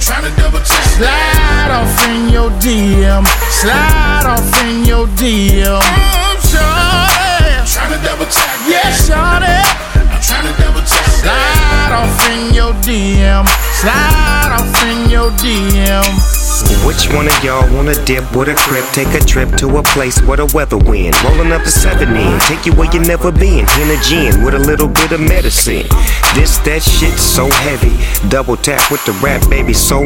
tryna double tap. Slide off in your DM. Slide off in your DM. Shorty, Tryna double tap. yeah, shorty. I'm tryna double tap. Slide off in your DM. Slide off in your DM. Which one of y'all wanna dip with a crib? Take a trip to a place where the weather wind. Rolling up the 7 in, take you where you never been. In a gin with a little bit of medicine. That shit so heavy. Double tap with the rap, baby, so